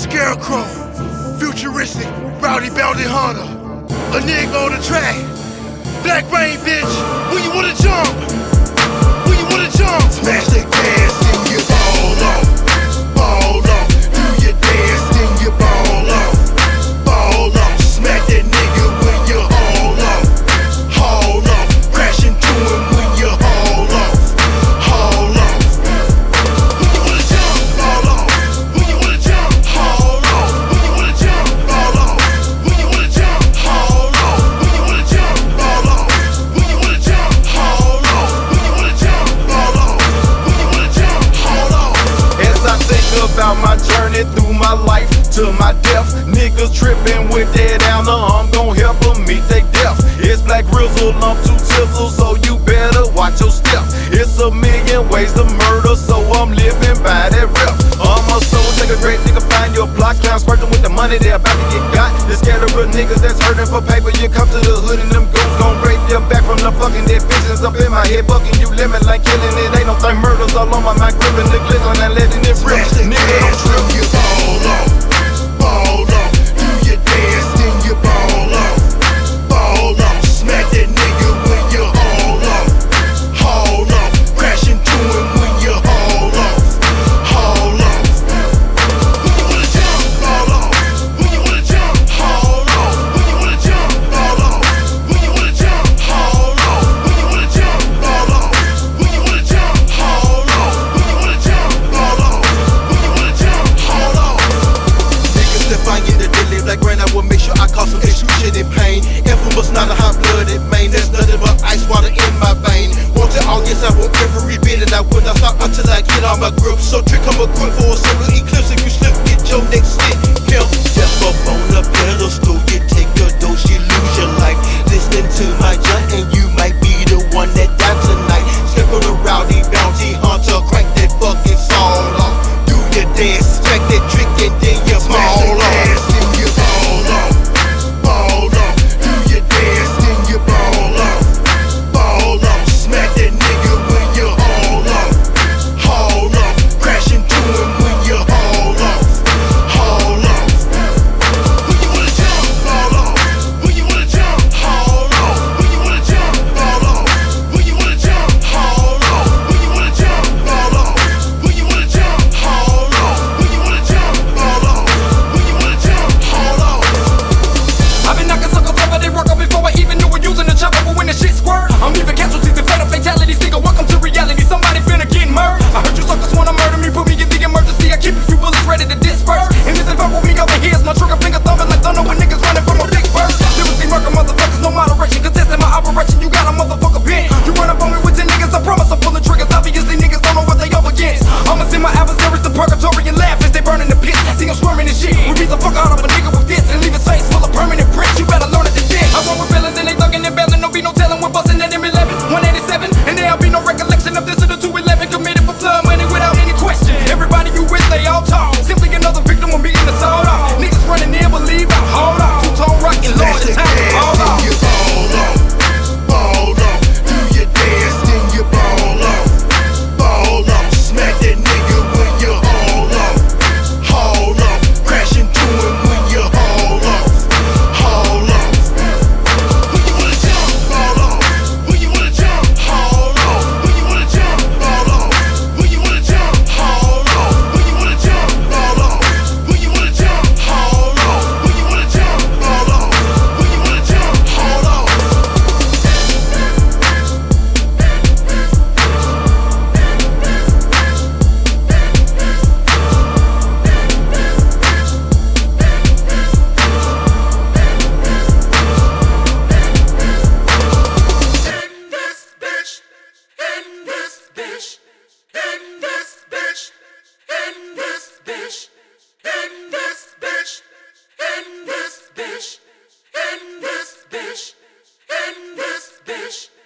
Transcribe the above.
Scarecrow, futuristic, rowdy bounty hunter, a nigga on the track, Black Rain bitch, when you wanna jump, when you wanna jump, smash the gas and you ball off, do your dance then you ball off, smack that nigga when you haul off, crash into him when you haul off. About my journey through my life to my death. Niggas tripping with that downer, I'm gon' help them meet they death. It's Black Rizzle, I'm too tizzle, so you better watch your step. It's a million ways to murder, so I'm living by that rep. I'm a soul, take a great nigga, find your block. Clowns squirting with the money they about to get got. The scatterer niggas that's hurting for paper, you come to the hood and them goons gon' break their back from the fucking dead visions up in my head, bucking you lemon like killing it. Ain't no thing murders all on my mind, gripping the glitter and letting it rip. Nigga, don't trip. You ball off, do your dance then you ball off, smack that nigga when you haul off, crash into him when you haul off. When you wanna jump, ball off, when you wanna jump, haul off, when you wanna jump, ball off, when you wanna jump, haul off, when you wanna jump, ball off, when you wanna jump, haul off, when you wanna jump, ball off, when you wanna jump, haul off. Niggas define you the deadly Black Rain, I will make sure I cause some excruciating pain. Infamous, not a hot-blooded man, there's nothing but ice water in my vein. Want it all, yes I want every bit, and I will not stop until I get on my grip. So trick, I'm equipped for a solar eclipse. If you slip, get your neck slit. Pimp, step up on the pedestal, you take a dose, you lose your life. Listen to my junk, and you might be the one that died tonight. Step on the rowdy bounty hunter, crank that fucking song off. Do your dance, track that trick, and then you fall off. I'm leaving casualties and fatal fatalities. Nigga, welcome to reality. Somebody finna get murdered. I heard you suckers wanna murder me, put me in the emergency. I keep a few bullets ready to disperse. And this is with me over here. My trigger finger thumping like thunder when niggas running from a big burst. Seriously, murder motherfuckers, no moderation. Contesting my operation, you got a motherfucker bent. You run up on me with 10 niggas, I promise I'm pulling triggers. Obviously, niggas don't know what they up against. I'ma send my adversaries to purgatory and laugh as they burn in the pit. See them squirming and shit. We beat the fuck out of a nigga with this and leave his face full of permanent prints. You better learn it to dance. I want with feelings and they thugging and bailing. No be no telling we're busting at M11, 187, and there'll be no recollection of this or the 211 committed for flood money without any question. Everybody you with, they all talk. Simply another victim of being assault off. Niggas running in, believe I hold off. Two-tone rockin' Lord, it's time to hold off. You ball off, do your dance then you ball off, smack that nigga when you haul off, crash into him when you haul off. When you wanna jump, ball off, when you wanna jump, haul off, when you wanna jump, ball off, when you wanna jump, haul off, when you wanna jump, ball off, when you wanna jump, haul off, when you wanna jump, ball off, when you wanna jump, haul off. In this bitch.